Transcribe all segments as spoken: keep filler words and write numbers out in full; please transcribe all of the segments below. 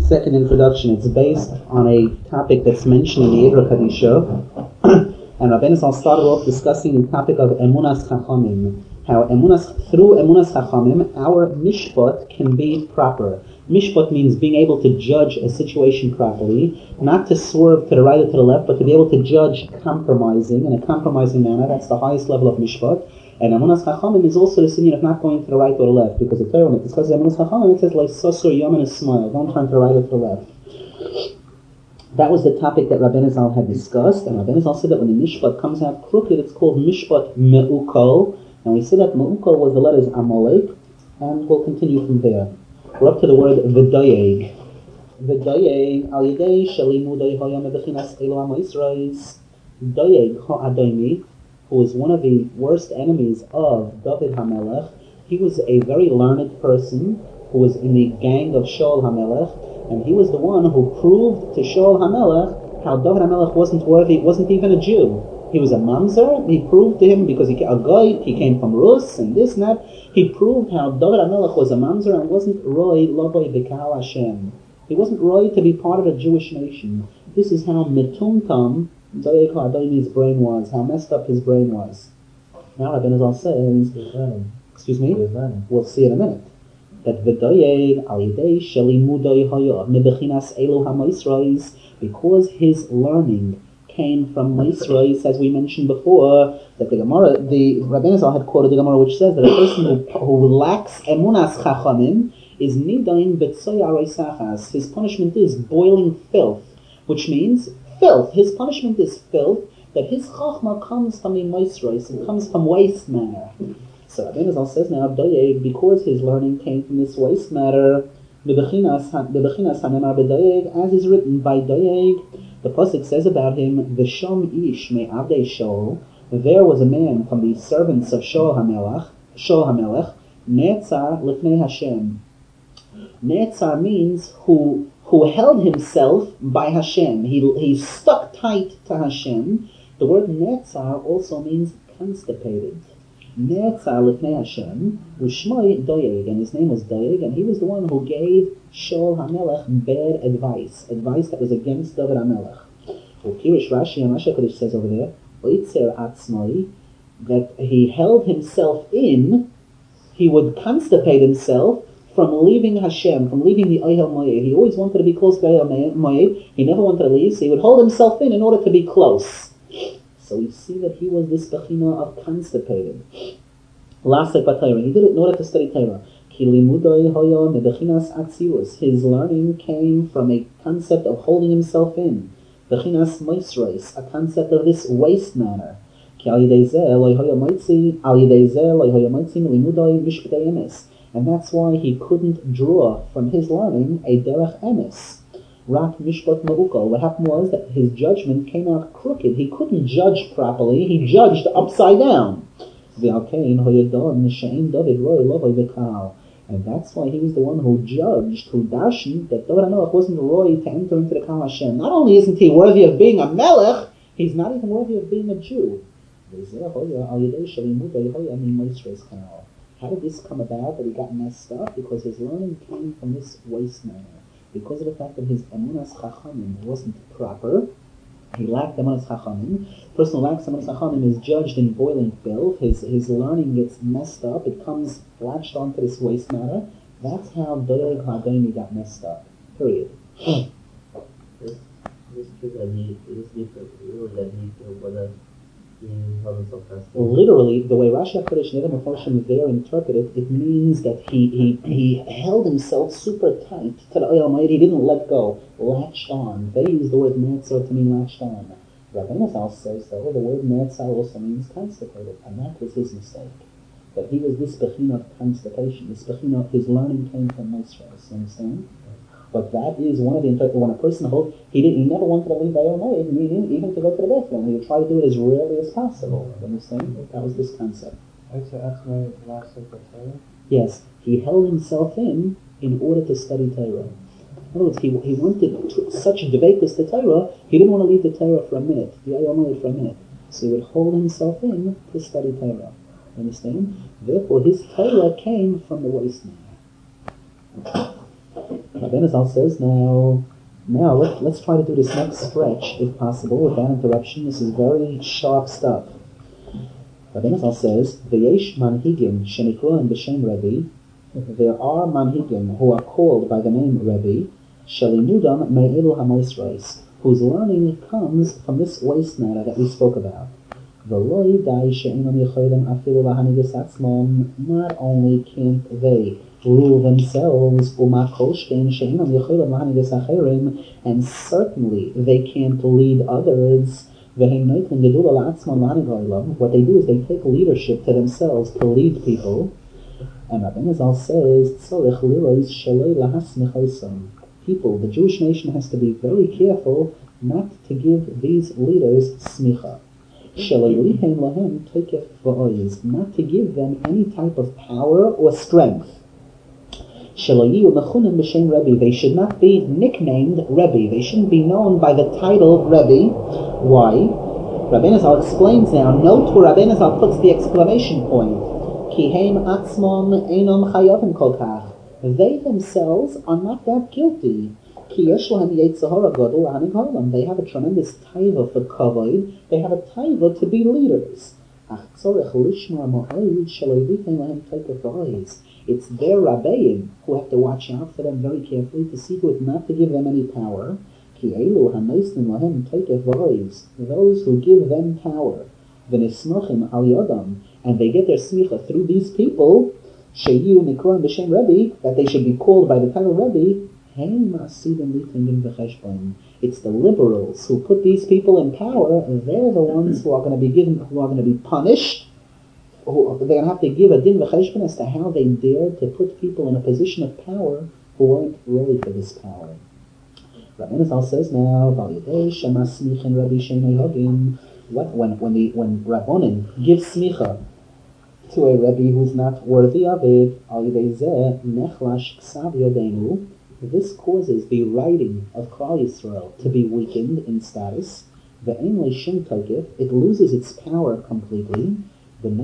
second introduction. It's based on a topic that's mentioned in the Eidra Kadisha. And Rabbeinu Zal started off discussing the topic of Emunas Chachamim. How emunas, through Emunas Chachamim, our mishpat can be proper. Mishpat means being able to judge a situation properly, not to swerve to the right or to the left, but to be able to judge compromising in a compromising manner. That's the highest level of mishpat. And Emunas Chachamim is also the sin of not going to the right or the left, because the Torah, when it discusses Emunas Chachamim, it says like Sosur Yom and a smile. Don't turn to the right or to the left. That was the topic that Rabbeinu Zal had discussed, and Rabbeinu Zal said that when the mishpat comes out crooked, it's called mishpat me'ukol. And we said that me'ukol was the letters Amalek, and we'll continue from there. We're up to the word v'dayeg. V'dayeg al yedei shalimudei hayam bechinas elo ha'moisrais. Dayeg ha'adaymi, who was one of the worst enemies of David HaMelech. He was a very learned person who was in the gang of Shaul HaMelech, and he was the one who proved to Shaul HaMelech how David HaMelech wasn't worthy, wasn't even a Jew. He was a mamzer. He proved to him, because he a guy, he came from Rus and this and that. He proved how David HaMelech was a mamzer and wasn't roy lovoi b'kahal Hashem. He wasn't roy to be part of a Jewish nation. This is how metumtam Dayeg HaAdaymi's brain was, how messed up his brain was. Now Rabbeinu Zal says, excuse me, we'll see in a minute, that v'dayeg al yedei shalimudei hayah mebechinas elo ha'moisrais, because his learning came from Moisrais, as we mentioned before, that the Gemara, the Rabbeinu Zal had quoted the Gemara, which says that a person who, who lacks emunas chachamim is nidain b'tzoya reisachas. His punishment is boiling filth, which means filth. His punishment is filth, that his chachma comes from the Moisrais, it comes from waste matter. So Rabbeinu Zal says now, because his learning came from this waste matter, bebechinas hanemar b'dayeg, as is written by Dayeg. The pasuk says about him, V'shom ish me'avdei Shaul, there was a man from the servants of Shaul HaMelech, Shaul HaMelech, Ne'etzar lifnei Hashem. Ne'etzar means who who held himself by Hashem. He he stuck tight to Hashem. The word Ne'etzar also means constipated. Ne'etzar lifnei Hashem, Ushmoi Dayeg, and his name was Dayeg, and he was the one who gave Shaul HaMelech bad advice, advice that was against David HaMelech. Ukirish Rashi and Rashi Kodesh says over there, Oitzer Atzmai, that he held himself in, he would constipate himself from leaving Hashem, from leaving the Ohel Moed. He always wanted to be close to Ohel Moed. He never wanted to leave, so he would hold himself in in order to be close. So we see that he was this bechina of constipated. Lasek b'Torah. He did it in order to study Torah. His learning came from a concept of holding himself in. Bechinas moisrais, a concept of this waste manner. And that's why he couldn't draw from his learning a derech emes. Rak mishpat ma'ukal. What happened was that his judgment came out crooked. He couldn't judge properly. He judged upside down. And that's why he was the one who judged, who darshan, that David HaMelech wasn't roy to enter into the Kahal Hashem. Not only isn't he worthy of being a melech, he's not even worthy of being a Jew. How did this come about, that he got messed up? Because his learning came from this waste manner. Because of the fact that his emunas chachamim wasn't proper, he lacked emunas chachamim. The person who lacks emunas chachamim is judged in boiling filth. His his learning gets messed up. It comes latched onto this waste matter. That's how Dayeg HaAdaymi got messed up. Period. This this trip that he this different rule that he whether he held himself constantly. Literally, the way Rashi HaKodesh Neder Mefarshim there interpreted it, it means that he, he he held himself super tight to the Ohel Moed. He didn't let go, latched on. They use the word Ne'etzar to mean latched on. Rabbeinu Zal says though the word Ne'etzar also means constipated, and that was his mistake. That he was this bechina of constipation. This bechina of his learning came from Moisrais. You understand? But that is one of the interpretations. When a person holds, he didn't, he never wanted to leave the Ohel Moed, even to go to the bathroom. He would try to do it as rarely as possible. You understand? That was this concept. Yes, he held himself in in order to study Torah. In other words, he he wanted to, such dveikus to Torah, he didn't want to leave the Torah for a minute, the Ohel Moed for a minute. So he would hold himself in to study Torah. Understand? Therefore, his Torah came from the waste man. Rabbeinu Zal says, now, now let, let's try to do this next stretch, if possible, without interruption. This is very sharp stuff. Rabbeinu Zal says, V'yesh manhigim shenikruim b'shem Rebbe. There are manhigim who are called by the name Rebbe, shelimudam me'elu hamoisreis, whose learning comes from this waste matter that we spoke about. V'loi dai she'inam yecholim afilu lahanigus atzmon. Not only can't they rule themselves, u'ma kol shkein she'inam yecholim lahanigus acherim, and certainly they can't lead others. What they do is they take leadership to themselves to lead people. And Rabbeinu Zal says, people, the Jewish nation has to be very careful not to give these leaders smicha. Not to give them any type of power or strength. They should not be nicknamed Rebbe. They shouldn't be known by the title Rebbe. Why? Rabbeinu Zal explains now. Note where Rabbeinu Zal puts the exclamation point. Ki heim atzmon einom chayavim kol kach. They themselves are not that guilty. Ki yesh lahem yetzahara gadol lahanig ha'olam. They have a tremendous taiva for kavod. They have a taiva to be leaders. Ach tzorech lishmar mo'od shelo yivitein lahem teikef v'ois. It's their rabbeim who have to watch out for them very carefully to see to it not to give them any power. Ki elu hanoisnim lahem teikef v'ois. Those who give them power, v'nismachim al yodam, and they get their smicha through these people, sheyu nikroim b'shem Rebbe, that they should be called by the title Rebbe. It's the liberals who put these people in power. They're the ones who are going to be given, who are going to be punished. Who, they're going to have to give a din v'cheshbon as to how they dared to put people in a position of power who weren't ready for this power. Rabbeinu Zal says now, what when when the when Rabbonim give smicha to a Rebbe who's not worthy of it, this causes the writing of Klal Yisrael to be weakened in status. It loses its power completely. And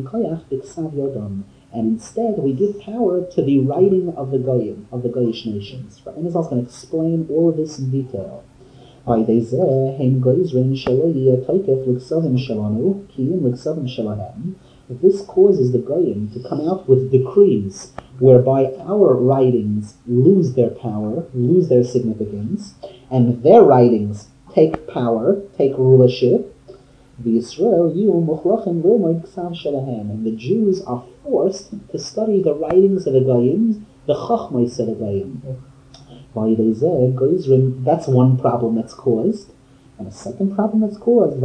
instead we give power to the writing of the Goyim, of the Goyish nations. Rabbeinu Zal is going to explain all of this in detail. This causes the Goyim to come out with decrees whereby our writings lose their power, lose their significance, and their writings take power, take rulership. The Israel, and the Jews are forced to study the writings of the Goyim, the Chachmos of the Goyim. That's one problem that's caused. And a second problem that's caused,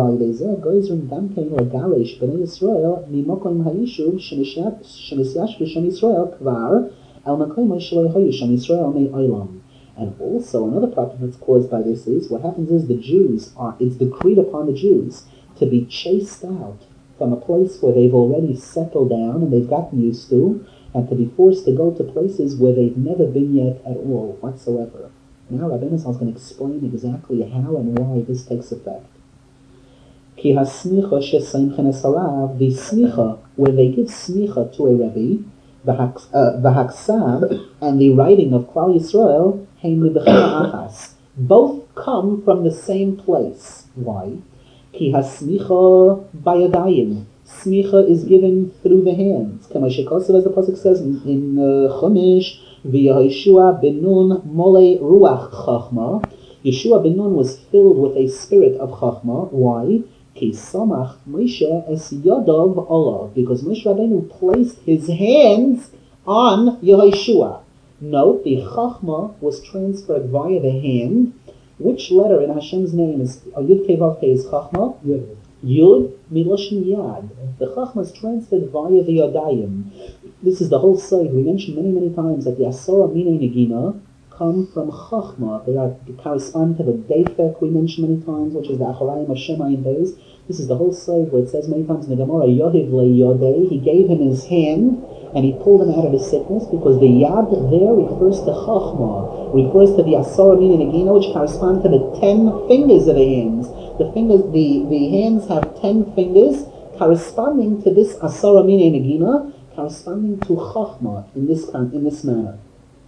and also another problem that's caused by this is, what happens is the Jews are, it's decreed upon the Jews to be chased out from a place where they've already settled down and they've gotten used to, and to be forced to go to places where they've never been yet at all whatsoever. Now Rabbeinu Zal is going to explain exactly how and why this takes effect. Ki hasmicha sheseimchen es harav, the smicha, where they give smicha to a Rebbe, the haksab, and the writing of Klal Yisrael, heim libechema achas. Both come from the same place. Why? Ki hasmicha bayadayim. Smicha is given through the hands. Kamashikosav, as the pasuk says in, in uh, Chumash, V'Yehoshua ben Nun mole ruach chachma. Yeshua ben Nun was filled with a spirit of chachma. Why? Ki samach Moshe es yadav olav, because Moshe Rabbeinu placed his hands on Yehoshua. Note, the chachma was transferred via the hand. Which letter in Hashem's name is uh, Yud Kei Vav Kei is chachma? Yud. Yud miloshin yad. The chachma is transferred via the yadayim. This is the whole side. We mentioned many, many times that the Asara Minei Negina come from chachma. They are they correspond to the defek we mentioned many times, which is the acharayim of Shemayim Beis. This is the whole side where it says many times in the Gemara, Yohiv le Yodei. He gave him his hand and he pulled him out of his sickness, because the yad there refers to chachma, refers to the Asara Minei Negina, which correspond to the ten fingers of the hands. The fingers, the, the hands have ten fingers corresponding to this Asara Minei Negina, corresponding to chachma in this in this manner.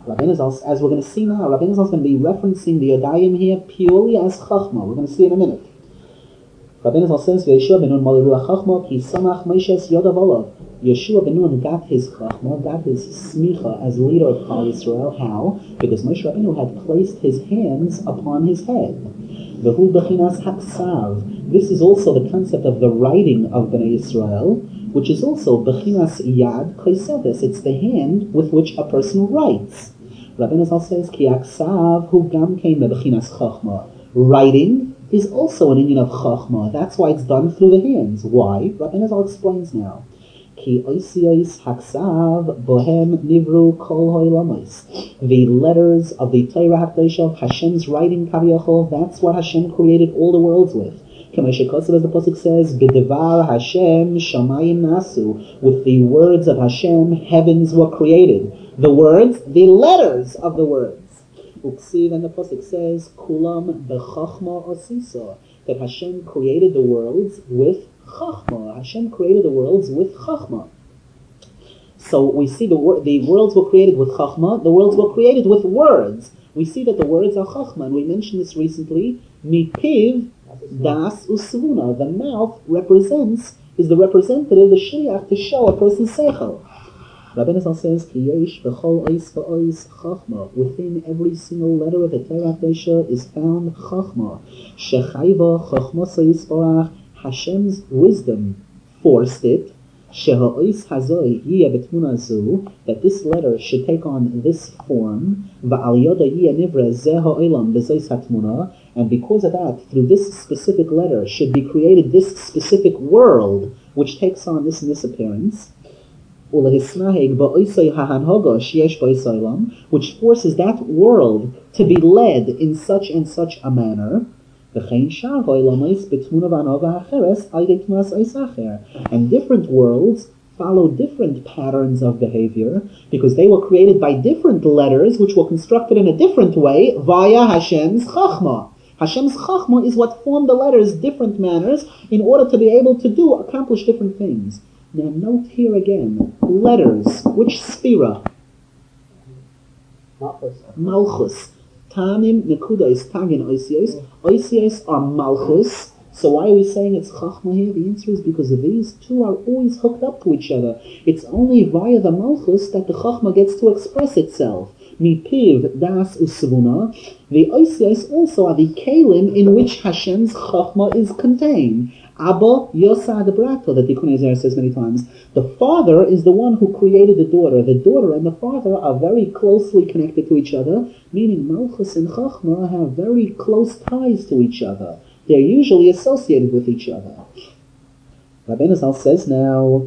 Rabbeinu Zal, as we're going to see now, Rabbeinu Zal is going to be referencing the Yadayim here purely as Chachma. We're going to see in a minute. Rabbeinu Zal says, Yeshua ben Nun Mali Ruach Chachma, Ki Samach Moshe's Yodav Olav. Yeshua ben Nun got his Chachma, got his Smicha as leader of Klal Yisrael. How? Because Moshe Rabbeinu had placed his hands upon his head. V'hu b'chinas haksav. This is also the concept of the writing of Bnei Yisrael, which is also b'chinas yad koseves. It's the hand with which a person writes. Rabbeinu Zal says, Ki haksav hu gam kein b'chinas chachma. Writing is also an union of chachma. That's why it's done through the hands. Why? Rabbeinu Zal explains now. Ki oisiyos haksav bohem nivru kol ha'olamos. The letters of the Torah HaKadosh, Hashem's writing, Kaviyachol, that's what Hashem created all the worlds with. Kamesha Kosev, as the pasuk says, B'devar Hashem shamayim nasu. With the words of Hashem, heavens were created. The words, the letters of the words. Uksiv, and the pasuk says, Kulam b'chachma osisa. That Hashem created the worlds with Chachma. Hashem created the worlds with Chachma. So we see the wor- the worlds were created with Chachma, the worlds were created with words. We see that the words are Chachma, and we mentioned this recently. Mipiv das usvuna. The mouth represents, is the representative, the shliach, to show a person's seichel. Rabbeinu Zal says, Ki yesh b'chol ois v'ois Chachma. Within every single letter of the Torah HaKadosh is found Chachma. Shechayva Chachmasa Yisparach. Hashem's wisdom forced it, that this letter should take on this form, and because of that, through this specific letter should be created this specific world, which takes on this and this appearance, which forces that world to be led in such and such a manner. And different worlds follow different patterns of behavior because they were created by different letters which were constructed in a different way via Hashem's Chachma. Hashem's Chachma is what formed the letters different manners in order to be able to do, accomplish different things. Now note here again, letters, which spira? Malchus. Malchus. Tamim, Nekudas, Tagin, Oisios. Oisios are Malchus. So why are we saying it's Chachma here? The answer is because these two are always hooked up to each other. It's only via the Malchus that the Chachma gets to express itself. Mipiv, Das, Usvuna. The Oisios also are the Kalim in which Hashem's Chachma is contained. Abba Yosad Brato, that Tikkun Ezer says many times. The father is the one who created the daughter. The daughter and the father are very closely connected to each other, meaning Malchus and Chachma have very close ties to each other. They're usually associated with each other. Rabbeinu Zal says now,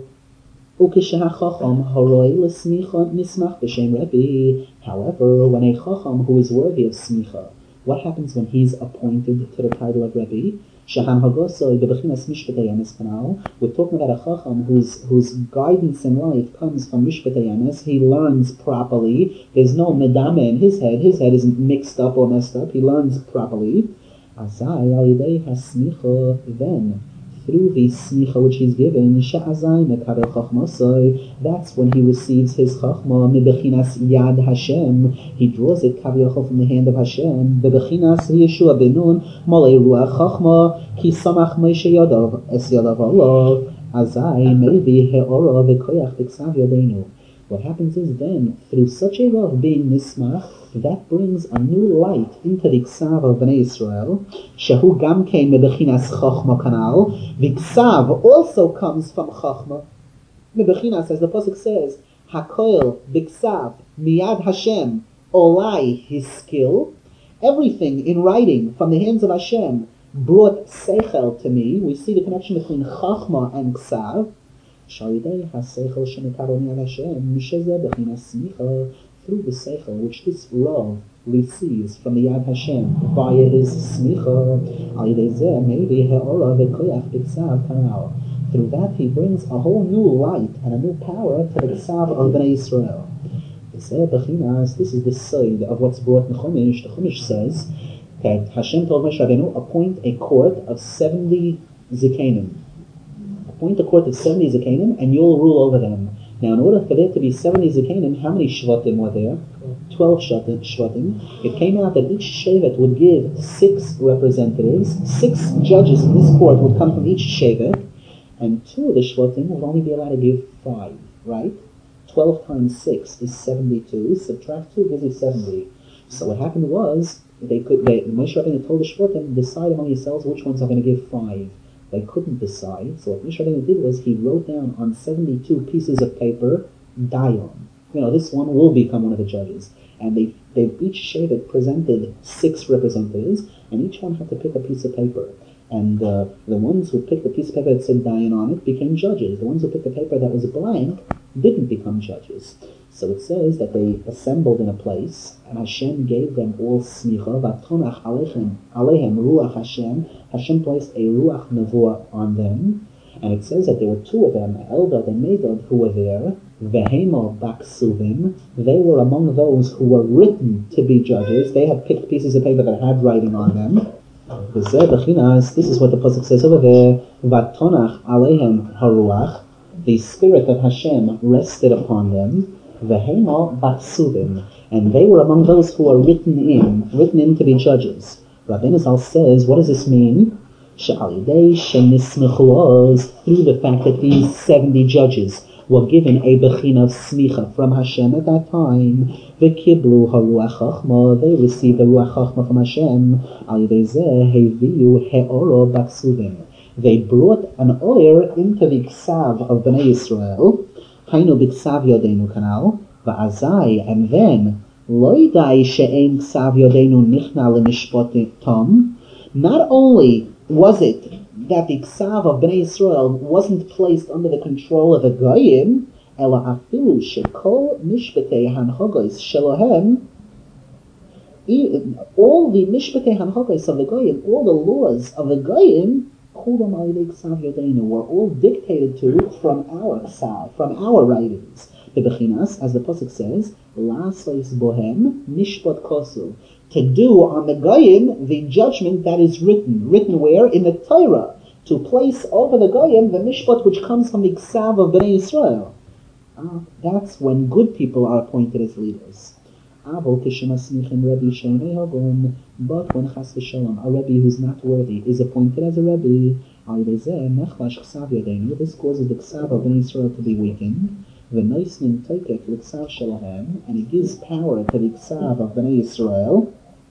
however, when a Chacham who is worthy of smicha, what happens when he's appointed to the title of Rebbe? We're talking about a Chacham whose, whose guidance in life comes from Mishpatei Emes. He learns properly. There's no medame in his head. His head isn't mixed up or messed up. He learns properly. Then, through the smicha which he's given, that's when he receives his chachma, mebechinas yad Hashem. He draws it kaviyachol from the hand of Hashem. Bebechinas Yeshua ben Nun malei ruach chachma ki samach Moshe yadav es yadav olav azai maybe he'ora v'koyach b'ksav yadeinu. What happens is then, through such a love being nismach, that brings a new light into the Ksav of Bnei Israel. Shehu gam kein mebechinas chachma kanal. The Ksav also comes from chachma. Mebechinas, as the pasuk says, hakoil b'ksav miyad Hashem olai, his skill. Everything in writing from the hands of Hashem brought seichel to me. We see the connection between chachma and Ksav. Shalidei haseichel shemekabel miyad Hashem mishezeh bechinas smicha. Through the seichel which this Rav receives from the Yad Hashem via his smicha, maybe through that he brings a whole new light and a new power to the Ksav of Bnei Israel. This is the side of what's brought in Chumash. The Chumash says that Hashem told Moshe Rabbeinu, appoint a court of seventy zikanim. Appoint a court of seventy zikanim and you'll rule over them. Now, in order for there to be seventy zikanim, how many shvatim were there? twelve Shvatim, it came out that each Shevet would give six representatives, six judges in this court would come from each Shevet, and two of the Shvatim would only be allowed to give five, right? twelve times six is seventy-two, subtract two gives you seventy. So what happened was, they could, they, Moshe Rabbeinu told the Shvatim, decide among yourselves which ones are going to give five. They couldn't decide, so what Moshe Rabbeinu did was, he wrote down on seventy-two pieces of paper, Dayan. You know, this one will become one of the judges. And they, they each Shevet presented six representatives, and each one had to pick a piece of paper. And uh, the ones who picked the piece of paper that said Dayan on it became judges. The ones who picked the paper that was blank didn't become judges. So it says that they assembled in a place, and Hashem gave them all smicha, v'tonach aleichem, aleichem ruach Hashem. Hashem placed a ruach nevuah on them, and it says that there were two of them, Eldad and Medad, who were there, v'hema baksuvim. They were among those who were written to be judges. They had picked pieces of paper that had writing on them. This is what the pasuk says over there, v'tonach aleichem haruach. The spirit of Hashem rested upon them, v'hema baksuvim, and they were among those who are written in, written in to be judges. Rabbeinu Zal says, what does this mean? She'alidei shenismechu, through the fact that these seventy judges were given a bechina of smicha from Hashem at that time, v'kiblu haruach chachma, they received the ruach chachma from Hashem, alidei zeh heviu he'oro baksuvim. They brought an oir into the ksav of Bnei Yisrael, hainu b'ksav yodeinu kanal, va'azai, and then, loidai she'ein ksav yodeinu nichna l'mishpot tom. Not only was it that the ksav of Bnei Yisrael wasn't placed under the control of the goyim, ela afilu shekol mishpatei hanhagos shelohem, all the mishpatei hanhagos of the goyim, all the laws of the goyim, were all dictated to from our ksav, from our writings. The bechinas, as the pasuk says, lasos bohem mishpat kosu, to do on the goyim the judgment that is written. Written where? In the Torah. To place over the goyim the mishpat which comes from the ksav of Bnei Yisrael. Uh, that's when good people are appointed as leaders. But when chas v'shalom, a rebbe who's not worthy is appointed as a rebbe, this causes the ksav of Bnei Yisrael to be weakened, and it gives power to the ksav of Bnei Yisrael.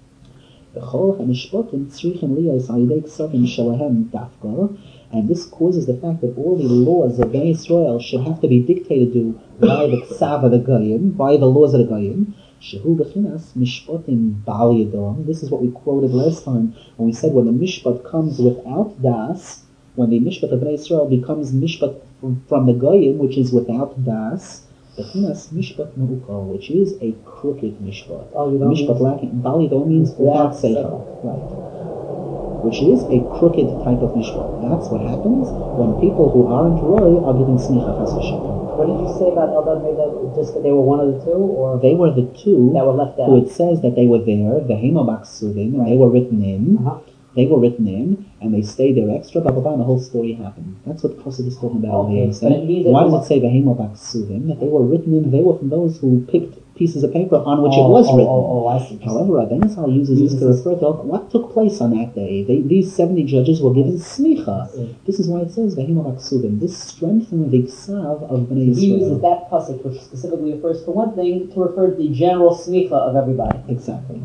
And this causes the fact that all the laws of Bnei Yisrael should have to be dictated to by the ksav of the goyim, by the laws of the goyim. Shehu bechinas mishpatim bal yadom. This is what we quoted last time when we said when the mishpat comes without das, when the mishpat of Bnei Yisrael becomes mishpat from, from the goyim, which is without das, bechinas mishpat meukal, which is a crooked mishpat. Mishpat lacking bal yadom means without seichel, right? Which is a crooked type of mishpat. That's what happens when people who aren't roy are given smicha chas v'shalom. What did you say about Eldad Medad? Just that they were one of the two, or they were the two that were left out. Who it says that they were there, the Hema Baksuvim, and they were written in. Uh-huh. They were written in, and they stayed there extra. Blah blah blah. And the whole story happened. That's what the pasuk is talking about. Okay, but it means why does it say the Hema Baksuvim? That they were written in. They were from those who picked pieces of paper on which oh, it was oh, written. Oh, oh, I see. However, Rabbeinu Zal uses this to refer to what took place on that day. They, these seventy judges were given smicha. Yeah. This is why it says Vehema Baksuvim. This strengthened the ksav of Bnei Yisrael. He uses that pasuk, which specifically refers to one thing, to refer to the general smicha of everybody. Exactly.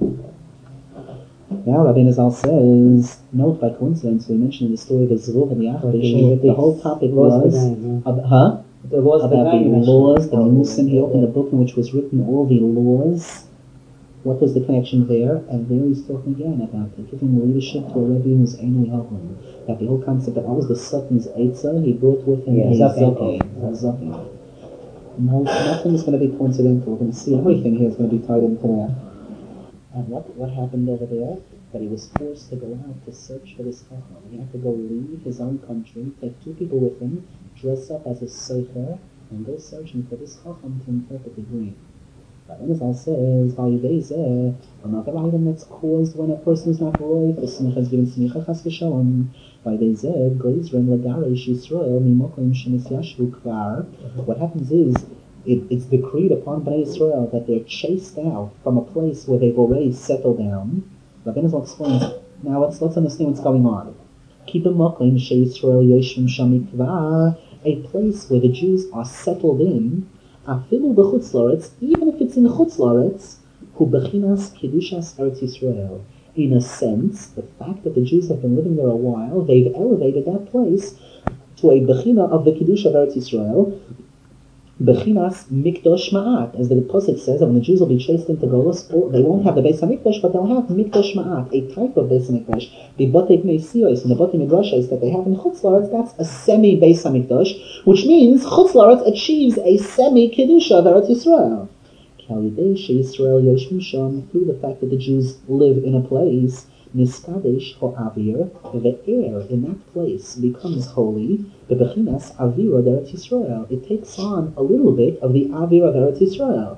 Now Rabbeinu Zal says, note by coincidence, we mentioned the story of the Zerub and the Achad. The whole topic was, name, yeah. uh, huh? The laws about the, the laws, the Nimusim. He opened a book in which was written all the laws. What was the connection there? And there he's talking again about giving leadership to a Rebbe who's Einui Haglim. That the whole concept that I was the Sultan's Eitzah, he brought with him yeah, a Zaki. No, nothing is going to be coincidental. We're going to see everything here is going to be tied into that. And what, what happened over there? That he was forced to go out to search for this Chacham. He had to go leave his own country, take two people with him, dress up as a Seicher, and go searching for this Chacham to interpret the dream. Rabbeinu Zal says, another item that's caused when a person is not roy, the smicha is given smicha chas v'shalom. What happens is, it, it's decreed upon Bnei Israel that they're chased out from a place where they've already settled down. Rabbeinu Zal explains, now let's, let's understand what's going on. Keep in mind, a place where the Jews are settled in, even if it's in Chutz La'aretz, hu bechinas kedushas Eretz Yisrael. In a sense, the fact that the Jews have been living there a while, they've elevated that place to a bechina of the kedusha of Eretz Yisrael, bechinas mikdash ma'at, as the Pasuk says, that when the Jews will be chased into Golus, they won't have the Beis HaMikdash, but they'll have mikdash ma'at, a type of Beis HaMikdash, the Batei Bnei Siyos and the Batei Midrashos that they have in Chutz La'aretz. That's a semi Beis HaMikdash, which means Chutz La'aretz achieves a semi kedusha of Eretz Yisrael. Through the fact that the Jews live in a place, Niskadesh ha'avir, the air in that place becomes holy. The bechinas avira d'Eretz Yisrael. It takes on a little bit of the avir of Eretz Yisrael.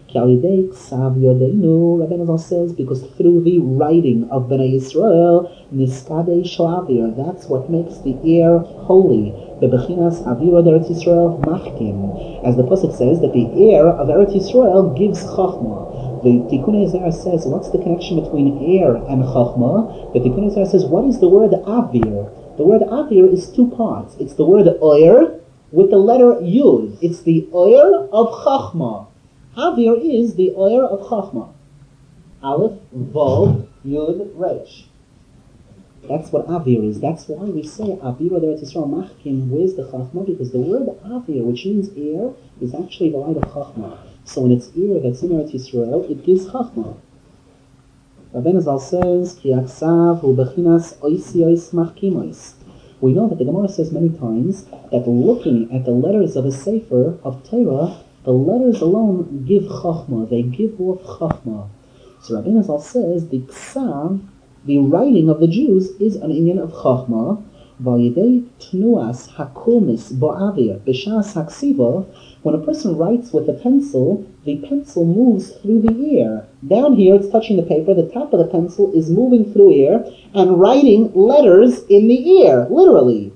Rabbeinu Zal says, because through the writing of Bnei Yisrael, Niskadesh ha'avir, that's what makes the air holy. The bechinas avira d'Eretz Yisrael machkim, as the Pasuk says that the air of Eretz Yisrael gives chachma. The Tikkun Ezra says, what's the connection between air and chachma? The Tikkun Ezra says, what is the word avir? The word avir is two parts. It's the word oyer with the letter yud. It's the oyer of chachma. Avir is the oyer of chachma. Aleph, vav, yud, resh. That's what avir is. That's why we say avir d'Eretz Yisrael machkim. Where's the chachma? Because the word avir, which means air, is actually the light of chachma. So when it's air that's in Eretz Yisrael, it gives chachma. Rabbeinu Zal says, Ki aksav hu bechinas oisi ois machkimois. We know that the Gemara says many times that looking at the letters of a sefer of Torah, the letters alone give chachma. They give off chachma. So Rabbeinu Zal says the ksav, the writing of the Jews, is an inyan of chachma. V'yidei tnuas hakulmis bo'avir b'shas haksiva. When a person writes with a pencil, the pencil moves through the air. Down here, it's touching the paper. The top of the pencil is moving through air and writing letters in the air, literally.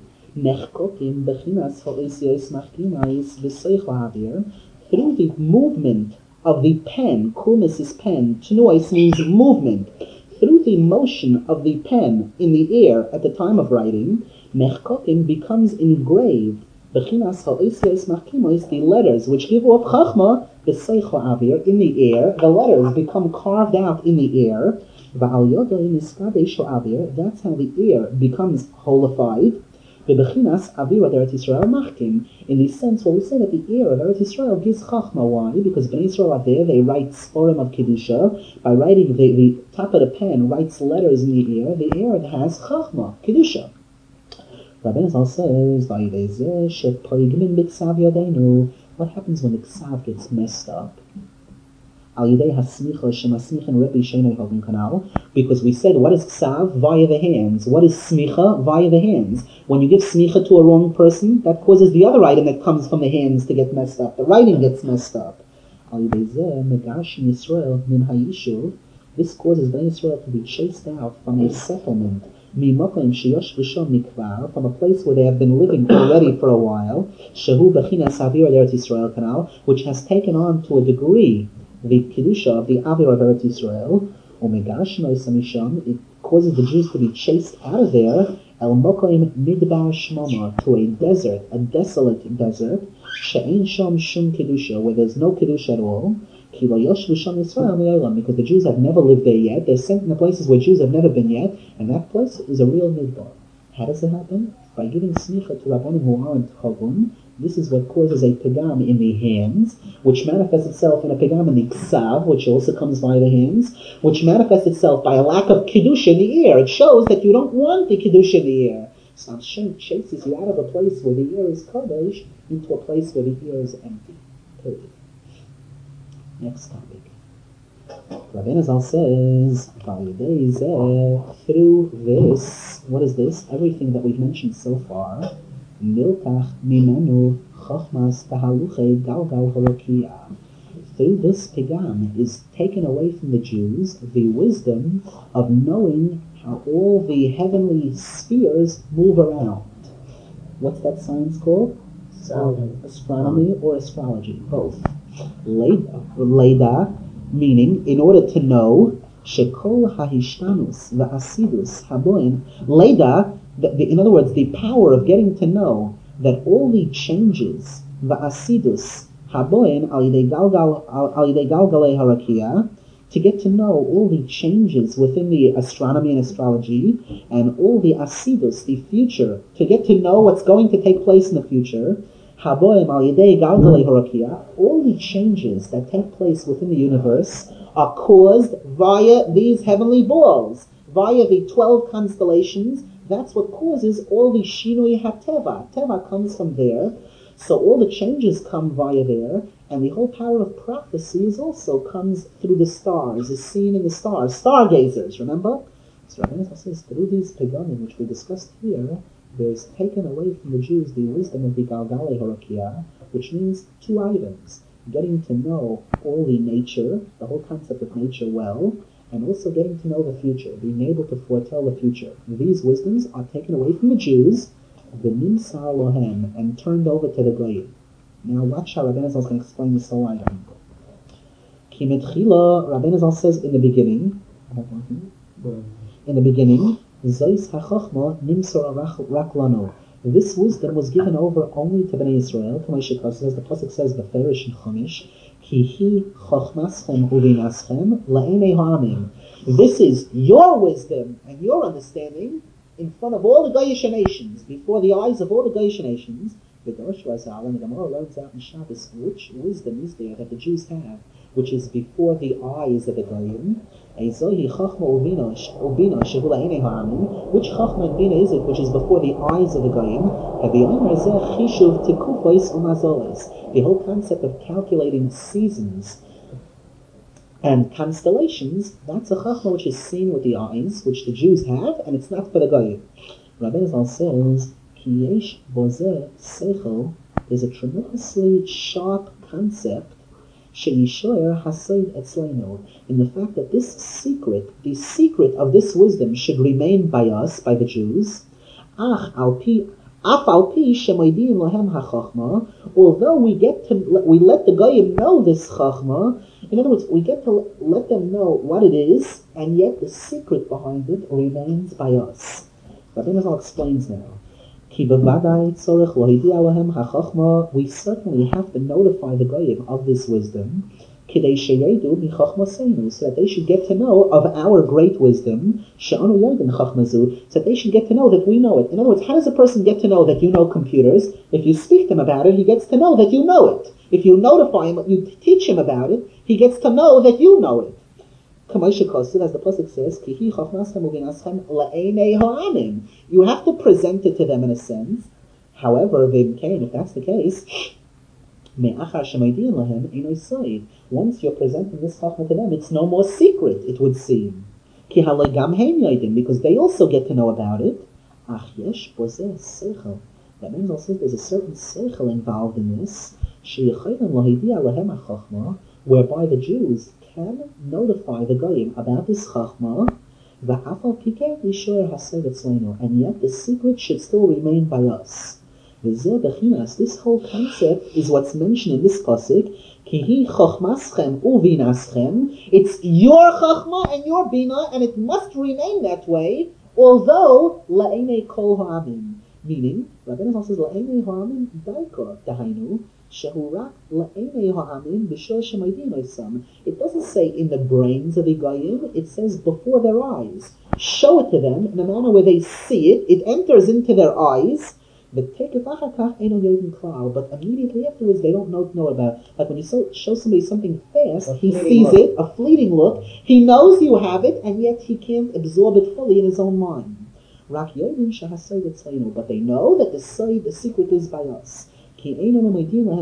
Through the movement of the pen, kulmis is pen, tnuais means movement. Through the motion of the pen in the air at the time of writing, mechkokim becomes engraved. Bechinas ha'oisios machkimois, the letters which give off chachma, b'seicho avir, in the air, the letters become carved out in the air. Va'al yodoi niskadesh ha'avir, that's how the air becomes holified. Bechinas avir d'Eretz Yisrael machkim, in the sense where we say that the air of Eretz Yisrael gives chachma. Why? Because Bnei Yisrael are there, they write sporim of kedusha. By writing, the, the top of the pen writes letters in the air. The air has chachma, kedusha. Rabbeinu Zal says, what happens when the ksav gets messed up? Because we said, what is ksav? Via the hands. What is smicha? Via the hands. When you give smicha to a wrong person, that causes the other item that comes from the hands to get messed up. The writing gets messed up. This causes Bnei Yisrael to be chased out from a settlement, from a place where they have been living already for a while, which has taken on to a degree the kedusha of the avir of Eretz Yisrael. It causes the Jews to be chased out of there, el mokoim midbar shmama, to a desert, a desolate desert, she'ein sham shum kedusha, where there's no kedusha at all. Because the Jews have never lived there yet. They're sent in the places where Jews have never been yet, and that place is a real midbar. How does it happen? By giving smicha to Rabbanim who aren't chavun. This is what causes a pegam in the hands, which manifests itself in a pegam in the ksav, which also comes by the hands, which manifests itself by a lack of kedusha in the air. It shows that you don't want the kedusha in the air. So Hashem chases you out of a place where the air is kadosh into a place where the air is empty. Period. Next topic. Rabbeinu Zal says, through this, what is this? Everything that we've mentioned so far, milkach mimenu chochmas tahaluche galgal holokia. Through this pigam is taken away from the Jews the wisdom of knowing how all the heavenly spheres move around. What's that science called? Astronomy. Astronomy or astrology, both. Leda, Leda, meaning in order to know, Shekol hahishtanus va'asidus haboin. Leda, the, the, in other words, the power of getting to know that all the changes, va'asidus haboin al yidei galgal al yidei galgalei harakia, to get to know all the changes within the astronomy and astrology, and all the asidus, the future, to get to know what's going to take place in the future, haboim al yidei galgalei harakia, all the changes that take place within the universe are caused via these heavenly balls, via the twelve constellations. That's what causes all the shinui hateva. Teva comes from there. So all the changes come via there, and the whole power of prophecy is also comes through the stars, is seen in the stars. Stargazers, remember? So Rabbi says, through these pagonim, which we discussed here, there's taken away from the Jews the wisdom of the Galgalei Harakia, which means two items. Getting to know all the nature, the whole concept of nature well, and also getting to know the future, being able to foretell the future. These wisdoms are taken away from the Jews, v'nimsar lohem, and turned over to the Goyim. Now watch how Rabbeinu Zal can explain this whole item. Ki metchila, Rabbeinu Zal says in the beginning, in the beginning, Zois hachachma nimsar rak lano. This wisdom was given over only to Bnei Israel. As the pasuk says, beferish in Chumash, ki hi chachmaschem uvinaschem la'enei ha'amim. This is your wisdom and your understanding in front of all the Goyish nations, before the eyes of all the Goyish nations. The Rosh Hashanah and the Gemara learns out in Shabbos which wisdom is there that the Jews have, which is before the eyes of the Goyim. Which Chachma and Bina is it which is before the eyes of the Goyim? The whole concept of calculating seasons and constellations, that's a Chachma which is seen with the eyes, which the Jews have, and it's not for the Goyim. Rabbi Zal says, Ki yesh bozeh seichel, is a tremendously sharp concept she'yishoyer hasoid etzleinu, in the fact that this secret, the secret of this wisdom should remain by us, by the Jews. Ach al pi, af al pi shemoidin lohem hachachma, although we get to, we let the Goyim know this chachma, in other words, we get to let them know what it is, and yet the secret behind it remains by us. Rabbi Nazal explains now. We certainly have to notify the Goyim of this wisdom, so that they should get to know of our great wisdom, so that they should get to know that we know it. In other words, how does a person get to know that you know computers? If you speak to him about it, he gets to know that you know it. If you notify him, you teach him about it, he gets to know that you know it. As the pasuk says, you have to present it to them in a sense. However, if that's the case, once you're presenting this chachma to them, it's no more secret, it would seem. Because they also get to know about it. That means also there's a certain seichel involved in this, whereby the Jews can notify the Goyim about this chachma, and yet the secret should still remain by us. This whole concept is what's mentioned in this pasuk. It's your chachma and your bina, and it must remain that way, although la'enei kol ha'amim. Meaning, Rabbi Nazal says la'enei ha'amim daika dahainu. It doesn't say in the brains of the Goyim, it says before their eyes. Show it to them in a manner where they see it, it enters into their eyes, but immediately afterwards they don't know, know about it. Like when you so, show somebody something fast, he sees look. it, a fleeting look, he knows you have it, and yet he can't absorb it fully in his own mind. But they know that the side, the secret is by us. We don't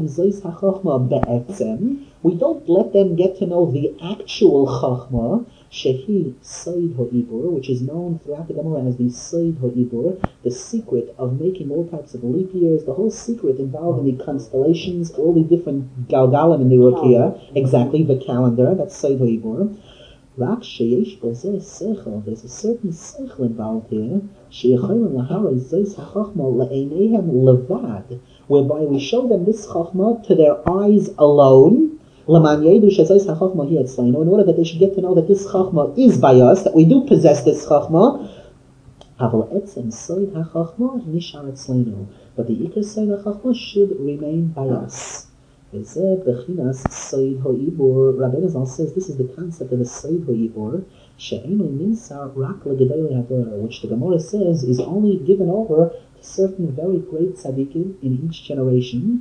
let them get to know the actual chachma, shehi Said Ha'ibur, which is known throughout the Gemara as the Said Ha'ibur, the secret of making all types of leap years, the whole secret involved in the constellations, all the different galgalim in the Rukia, exactly, the calendar, that's Said Ha'ibur. Rak sheyesh bozeh seichel, there's a certain seichel involved here, sheyecholim lahara zeis hachachma le'eineihem levad, whereby we show them this chachma to their eyes alone, in order that they should get to know that this chachma is by us, that we do possess this chachma. But the ikar side of chachma should remain by us. Rabbeinu says this is the concept of the Seid Ha'ibor, which the Gemara says is only given over to certain very great tzaddikim in each generation,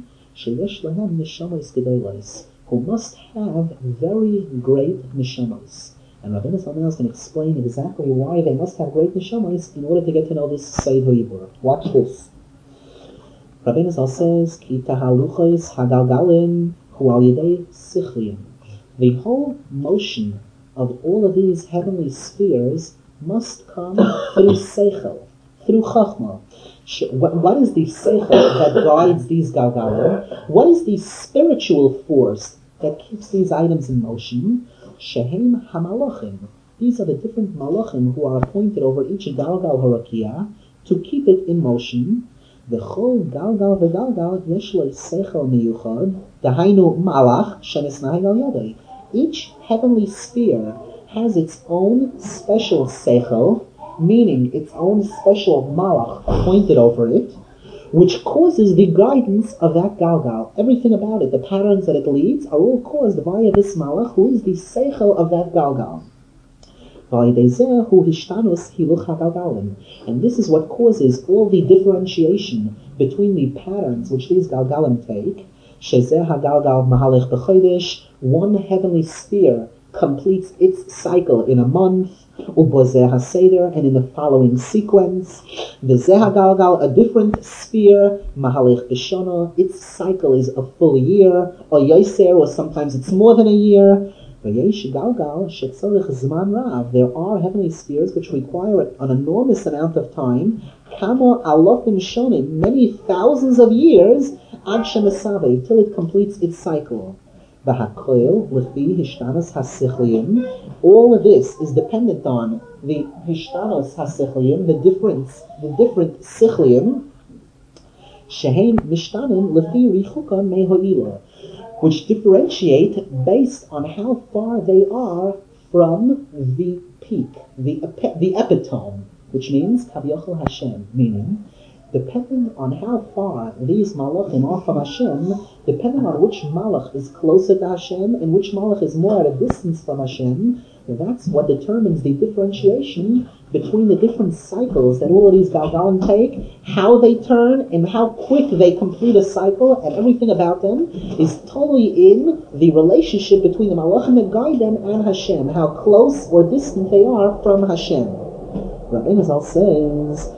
who must have very great neshamas. And Rabbeinu Zalman is going to explain exactly why they must have great neshamas in order to get to know this Seid Ha'ibor. Watch this. Rabbeinu Zal says, Ki tahaluchos hagalgalim hu al yedei sichliim. The whole motion of all of these heavenly spheres must come through seichel, through chachma. What, what is the seichel that guides these galgalim? What is the spiritual force that keeps these items in motion? Shehem hamalachim. These are the different malachim who are appointed over each galgal harakia to keep it in motion. V'chol galgal v'galgal yesh lo seichel miyuchad, dahainu malach shenisnaheg al yadei. Each heavenly sphere has its own special seichel, meaning its own special malach appointed over it, which causes the guidance of that galgal. Everything about it, the patterns that it leads, are all caused via this malach, who is the seichel of that galgal. And this is what causes all the differentiation between the patterns which these galgalim take. One heavenly sphere completes its cycle in a month, and in the following sequence. A different sphere, its cycle is a full year, or sometimes it's more than a year. There are heavenly spheres which require an enormous amount of time, many thousands of years, till it completes its cycle. All of this is dependent on the hishtanos hasichliim, the difference, the different sichliim, shehein mishtanim lefi richuka mehoila, which differentiate based on how far they are from the peak, the the epitome, which means Kaviyachol Hashem, meaning depending on how far these malachim are from Hashem, depending on which malach is closer to Hashem and which malach is more at a distance from Hashem, that's what determines the differentiation between the different cycles that all of these galgalim take, how they turn, and how quick they complete a cycle, and everything about them is totally in the relationship between the malachim that guide them and Hashem, how close or distant they are from Hashem. Rabbeinu Zal says,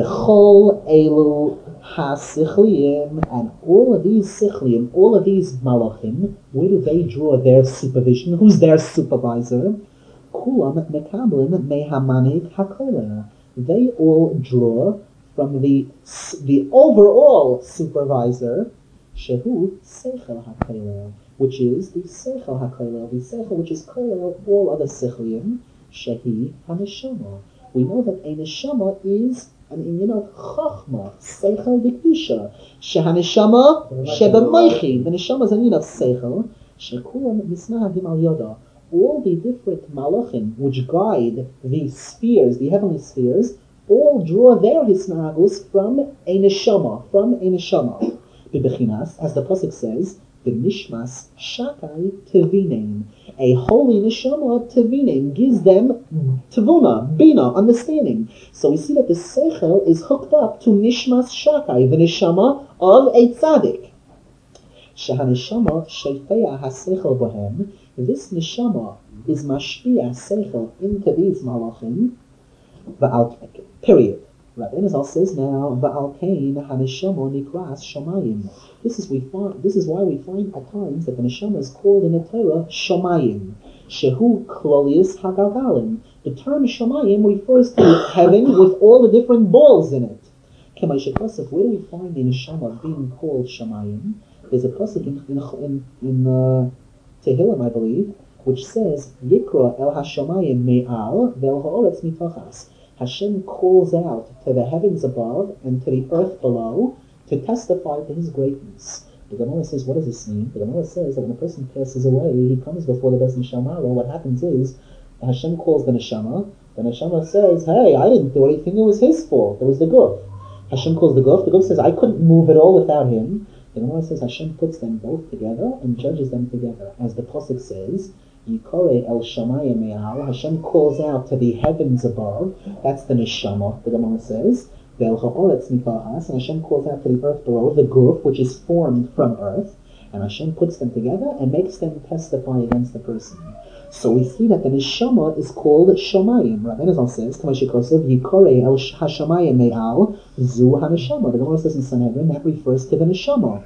B'chol elu ha-sichliim, and all of these sichliim, all of these malachim, where do they draw their supervision? Who's their supervisor? Kulam mekablim mehamanig hakoler. They all draw from the the overall supervisor, shehu seichel hakoler, which is the seichel hakoler, the seichel which is koler of all other sichliim, shehi haneshama. We know that a neshama is an inyan of chachma, seichel dikdusha, shehaneshama shebemoichi. The neshama is an inyan of seichel, shekulam misnahagim al yoda. All the different malachim which guide the spheres, the heavenly spheres, all draw their hisnagus from a neshama, from a neshama. Bibechinas, as the pasuk says, the nishmas shakai tevinem. A holy neshama tevinem gives them tevuna, bina, understanding. So we see that the seichel is hooked up to nishmas shakai, the neshama of a tzaddik. Shehaneshama shefeya haseichel bohem. This neshama is mashpia seichel into these malachim. Va'al, period. Rabbeinu Zal says now, va'al kein haneshama nikras shamayim. This is we find. This is why we find at times that the neshama is called in the Torah shamayim. Shehu klolius hagalgalim. The term shamayim refers to heaven with all the different balls in it. K'may shekosef, where do we find the neshama being called shamayim? There's a pasuk in in in, in uh, Tehillim, I believe, which says, Yikra el hashamayim me'al ve'el ha'oretz mitachas. Hashem calls out to the heavens above and to the earth below to testify to his greatness. The Gemara says, what does this mean? The Gemara says that when a person passes away, he comes before the Beis Neshama. Well, what happens is, Hashem calls the Neshama. The Neshama says, hey, I didn't do anything, it was his fault. It was the Guf. Hashem calls the Guf. The Guf says, I couldn't move at all without him. The Gemara says, Hashem puts them both together and judges them together. As the Pasuk says, Yikore el Shamayim me'al. Hashem calls out to the heavens above. That's the Neshama, the Gemara says. And Hashem calls out to the earth below, the Guf, which is formed from earth, and Hashem puts them together and makes them testify against the person. So we see that the Neshama is called Shamayim. Rabbi Elazar says, Yikore el Hashamayim me'al zu ha-Neshama. The Gemara says in Sanhedrin, that refers to the Neshama.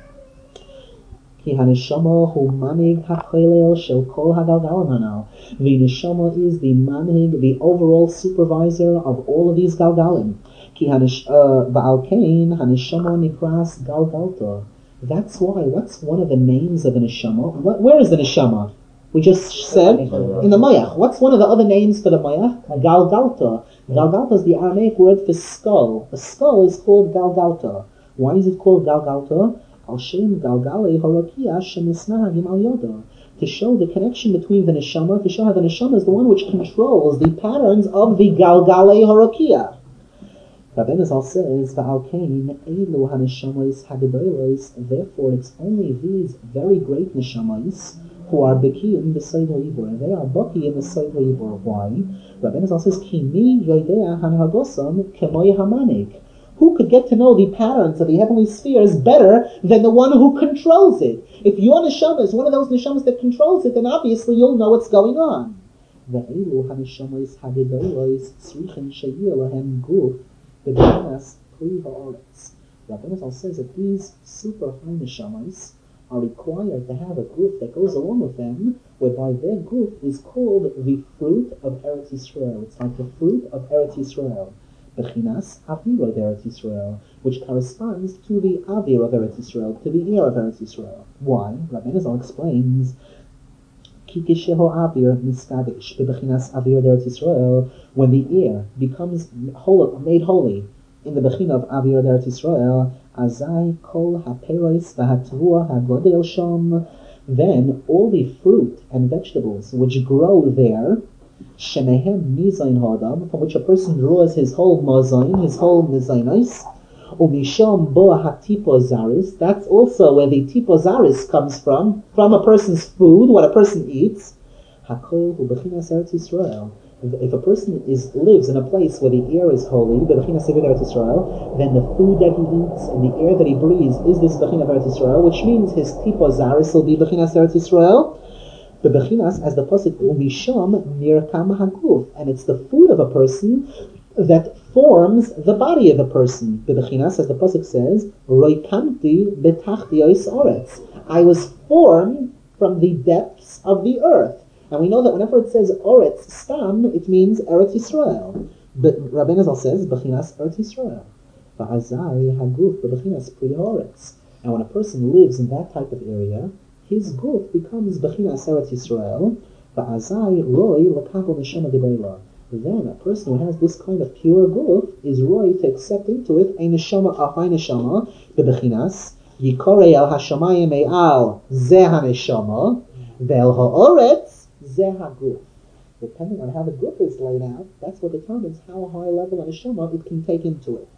Ki ha-Neshama hu manig ha-chelel shel kol ha-galgalim hanal. The Neshama is the manig, the overall supervisor of all of these galgalim. Ki Ba'al Kain Haneshama Nikras Galgalta. That's why. What's one of the names of the Neshama? What, where is the Neshama? We just said in the Mayach. What's one of the other names for the Mayach? Galgalta. Galgalta is the Aramaic word for skull. The skull is called Galgalta. Why is it called Galgalta? Al Shem Galgale Horokia Shemisnahagim Al Yoda. To show the connection between the Neshama, to show how the Neshama is the one which controls the patterns of the Galgale Horokia. Rabbi Elazar says, V'al Kain Elu HaNeshamas HaGedolos. Therefore, it's only these very great Neshamas who are Bekiyim B'Sayid HaYibur. They are Baki in the Sayid HaYibur. Why? Rabbi Elazar says, Ki mi yoidea hanhagosam kemoi hamanik. Who could get to know the patterns of the heavenly spheres better than the one who controls it? If your Neshama is one of those Neshamas that controls it, then obviously you'll know what's going on. V'elu HaNeshamas HaGedolos tzrichen sheyeh lahem guf. The Bechinas Pri Ha'aretz. Rabbi Elazar says that these super high neshamas are required to have a group that goes along with them, whereby their group is called the fruit of Eretz Yisrael. It's like the fruit of Eretz Yisrael. Bechinas Avira of Eretz Yisrael, which corresponds to the Avir of Eretz Yisrael, to the ear of Eretz Yisrael. Why? Rabbi Elazar explains, when the ear becomes whole, made holy in the Bechina of Avir Eretz Yisrael, Azai kol haperos v'hatvua hagodel sham, then all the fruit and vegetables which grow there, shemehem mizayin ha'adam, from which a person draws his whole mazayin, his whole mizaynos, umisham bo hatipo zaris, that's also where the tipo zaris comes from, from a person's food, what a person eats. Hakol hu bechinas Eretz Yisrael. If a person is lives in a place where the air is holy, bechinas Eretz Yisrael, then the food that he eats and the air that he breathes is this bechin of Eretz Yisrael, which means his tipo zaris will be bechinas Eretz Yisrael. The bechinas, as the pasuk umisham nirkam haguf, and it's the food of a person that forms the body of a person. The bechinas, as the pasuk says, roikamti betachtios oretz. I was formed from the depths of the earth. And we know that whenever it says Oretz Stam, it means Eretz Yisrael. But Rabbi Elazar says, Bechinas Eretz Yisrael. V'azai haguf bechinas pri ha'aretz. And when a person lives in that type of area, his guf becomes Bechinas Eretz Yisrael. V'azai roi l'kabel neshama gedola. Then a person who has this kind of pure guf is roi to accept into it a neshama, a high neshama, bechinas Yikore el hashamayim me'al zeh ha-neshama, ve'el ha'aretz zeh ha-guf. Depending on how the guf is laid out, that's what determines how high level of neshama it can take into it.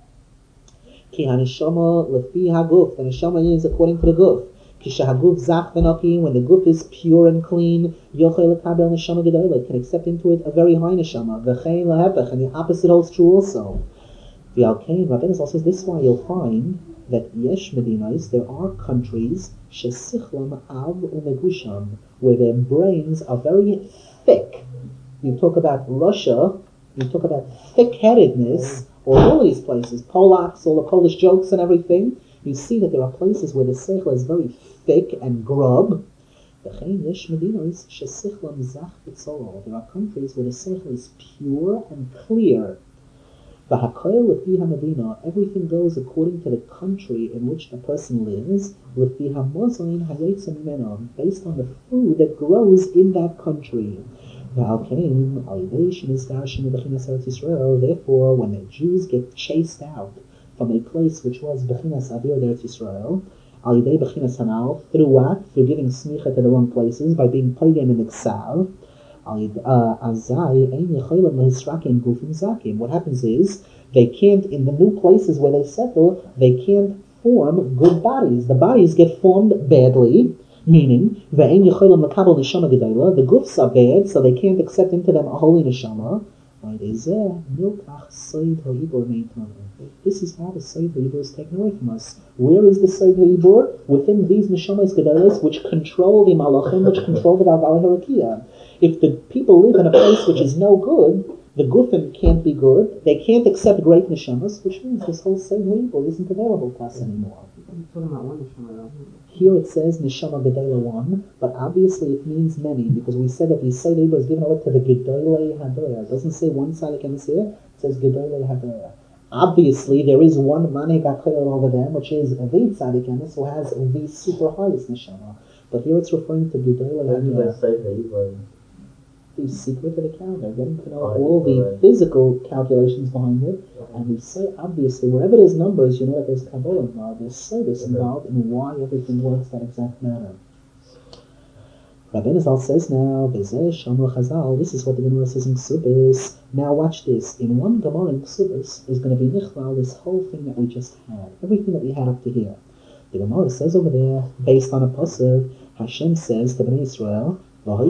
Ki ha-neshama lefi ha-guf. The neshama is according to the guf. Ki she-ha-guf zach v'naki. When the guf is pure and clean, yochel lekabel neshama gedola. It can accept into it a very high neshama. V'chein lehepech. And the opposite holds true also. V'al kain, Rabbi Elazar says, this is why you'll find that yesh medinas, there are countries, shesichlam av umegusham, where their brains are very thick. You talk about Russia, you talk about thick-headedness, or all these places, Polacks, all the Polish jokes and everything, you see that there are places where the seichel is very thick and grub. There are countries where the seichel is pure and clear. Everything goes according to the country in which the person lives, based on the food that grows in that country. Therefore, when the Jews get chased out from a place which was Bechinas Avir Eretz Yisrael, Al Yidei Bechinas Hanal, through what? Through giving smicha to the wrong places, by being pagan in the Ksav. What happens is, they can't, in the new places where they settle, they can't form good bodies. The bodies get formed badly, meaning, the gufs are bad, so they can't accept into them a holy neshama. This is how the Seid HaYibur is taken away from us. Where is the Seid HaYibur? Within these neshamas gedolos, which control the malachim, which control the Galgal Harakia. If the people live in a place which is no good, the gufim can't be good, they can't accept great neshamas, which means this whole Seid HaYibur isn't available to us anymore. You're talking about one neshama. Here it says Neshama Gedela one, but obviously it means many, because we said that the Seid HaYibur is given over to the Gedolei Hadoya. It doesn't say one Tzaddik Emes here, it says Gedolei Hadoya. Obviously there is one Maneg HaKoyel over them, which is the Tzaddik Emes, who has the super highest Neshama. But here it's referring to Gedolei Hadoya. The secret of the calendar, getting to know all the physical calculations behind it, and we say obviously wherever there's numbers, you know that there's Kabbalah involved, there's service involved in why everything works that exact manner. Rabbeinu Zal says now, Bezeh Shomer Chazal, this is what the Gemara says in Ksubis. Now watch this. In one Gemara in Ksubis is going to be Nichlal, this whole thing that we just had, everything that we had up to here. The Gemara says over there, based on a pasuk, Hashem says to Bnei Israel, I will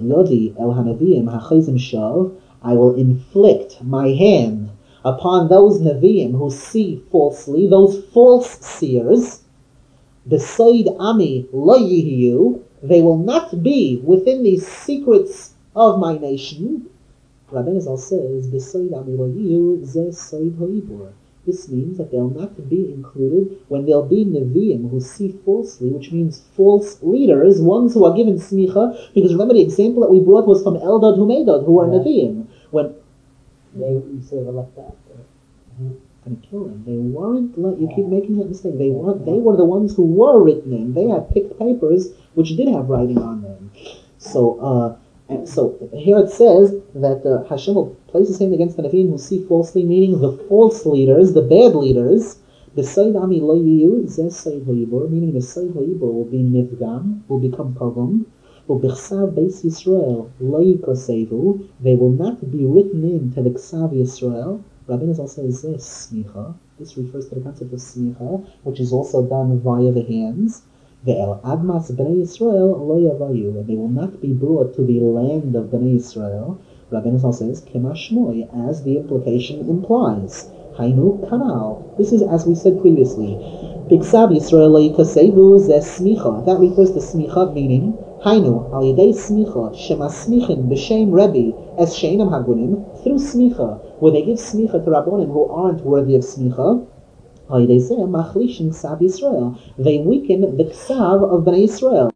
inflict my hand upon those Nevi'im who see falsely, those false seers. Beside Ami lo yihiyu, they will not be within the secrets of my nation. Rabbeinu Zal says, Beside Ami lo yihiyu, ze Seid HaYibur. This means that they'll not be included when there'll be Nevi'im who see falsely, which means false leaders, ones who are given smicha, because remember the example that we brought was from Eldad Humedad, who are yeah. Nevi'im. When they, you say they left out. I'm going to kill them. They weren't, let, you keep making that mistake, they weren't, they were the ones who were written in. They had picked papers which did have writing on them. So, uh, And so here it says that uh, Hashem will place his hand against the Nevi'im who see falsely, meaning the false leaders, the bad leaders. The Seid Ami lo yiyu, zeh Seid HaYibur, meaning the Seid HaYibur will be nivgam, will become pogrom. U'bichsav Beis Yisrael lo yikosevu, they will not be written into the Ksav Yisrael. Rabbeinu Zal says zeh smicha. This refers to the concept of smicha, which is also done via the hands. Ve'el admas Bnei Yisrael lo yavayu, and they will not be brought to the land of Bnei Yisrael. Rabbeinu Zal says kemashmoi, as the implication implies. Hainu kanal. This is as we said previously. Biksav Yisrael lo yikasevu zeh smicha. That refers to smicha, meaning Hainu al yedei smicha shemasmichin b'shem Rebbe es sheinam hagunim, through smicha, where they give smicha to rabbonim who aren't worthy of smicha. They weaken the ksav of Bnei Israel.